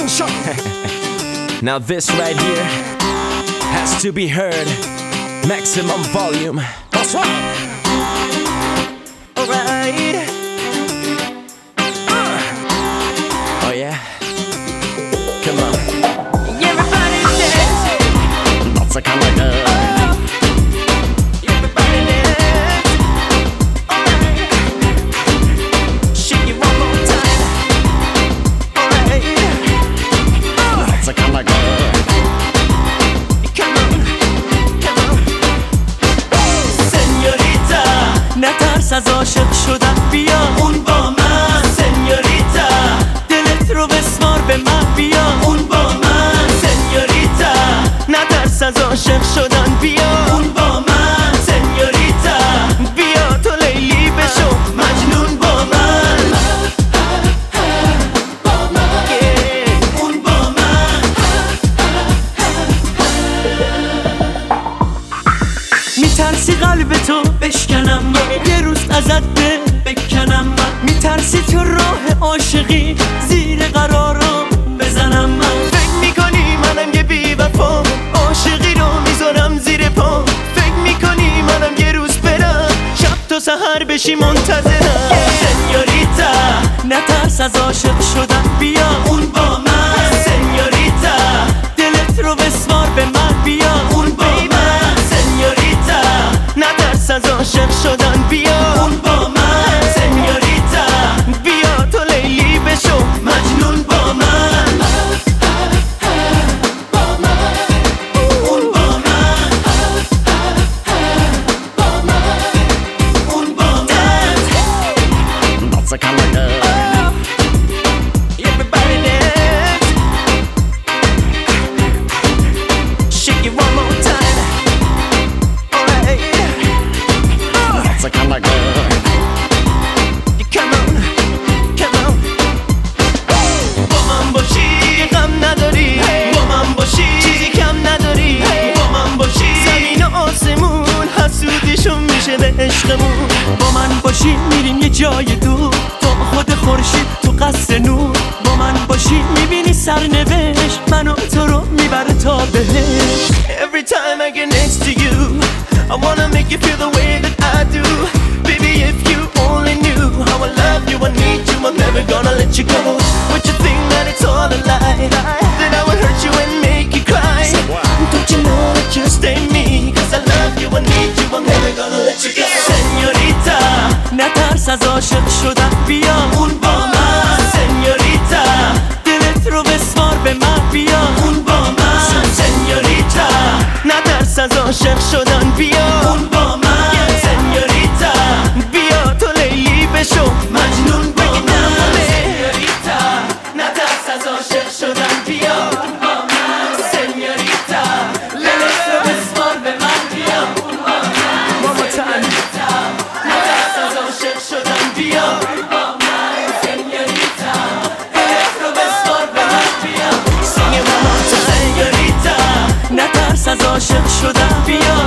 Now this right here has to be heard. Maximum volume. That's right. Alright. Oh yeah. Come on. Everybody dance. Lots of kind of نترس از عاشق شدن بیا اون با من سنیوریتا دلت رو بسمار به من بیا اون با من سنیوریتا نترس از عاشق شدن بیا اون با من سنیوریتا بیا تو لیلی بشو مجنون با من اون با من میترسی قلب تو بشکنم یه روز ازت دل بکنم من میترسی تو راه عاشقی زیر قرارم بزنم من فکر میکنی منم یه بی وفا عاشقی رو میذارم زیر پا فکر میکنی منم یه روز برم شب تا سحر بشی منتظرم سنیوریتا نترس از عاشق شدن بیا اون با من سنیوریتا دلت رو بسمار به من بیا اون با من سنیوریتا نترس از عاشق شدن بیا اون با من سنیوریتا بیا تو لیلی بشو مجنون با من اون با من اون با من lots of kind of Everybody dance Shake it one more time Alright lots of kind of Come on, come on با من باشی غم نداری با من باشی چیزی کم نداری با من باشی زمین و آسمون حسودیشون میشه به عشقمون با من باشی میریم یه جای دور تو خود خورشید تو قصر نور با من باشی میبینی سرنوشت منو تو رو میبره تا بهش Every time I get next to you I wanna make you feel the way that I do Baby if you only knew how I love you, I need you, I'm never gonna let you go Would you think that it's all a lie? That I would hurt you and make you cry Don't you know that you stay me? Cause I love you, I need you, I'm never gonna let you go Señorita نترس از عاشق شدن بیا اون با من Señorita دلت رو بسمار به من بیا اون با من Señorita نترس از عاشق شدن بیا اون با من Señorita بیا تو لیلی بشو مجنون با من Señorita نترس از عاشق شدن بیا اون با من Señorita دلت رو بسمار به من بیا اون با من One more time نترس از عاشق شدن بیا اون با من Señorita دلت رو بسمار به من بیا Sing it one more time Señorita نترس از عاشق شدن بیا